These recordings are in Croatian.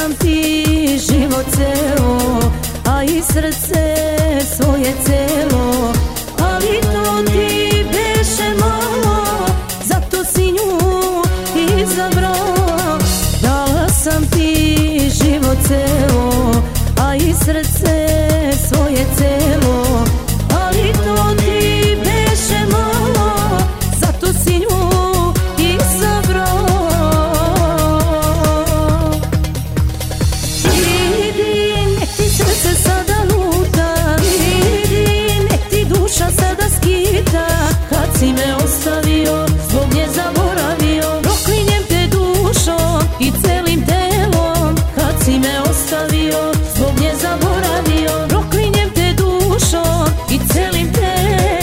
sam ti život celo, a i srce svoje celo, ali to ti beše malo, zato si nju izabrao. Dala sam ti život celo, a i srce svoje celo, ali to ti beše malo, zato si nju izabrao. Vidi, nek ti srce sada luta, vidi, nek ti duša sada skita. Kad si me ostavio, zbog nje zaboravio, proklinjem te dušom i celim telom. Kad si me ostavio, zbog nje zaboravio, proklinjem te dušom i celim telom.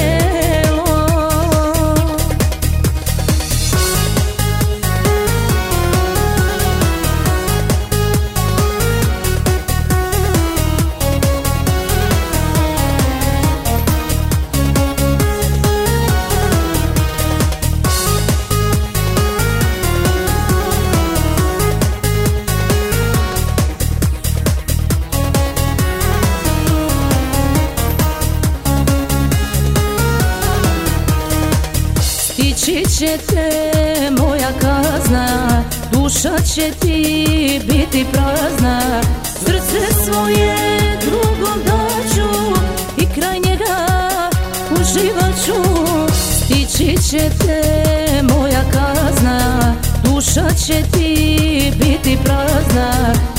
Stići će te moja kazna, duša će ti biti prazna. Srce svoje drugom daću i kraj njega uživat ću. Stići će te moja kazna, duša će ti biti prazna.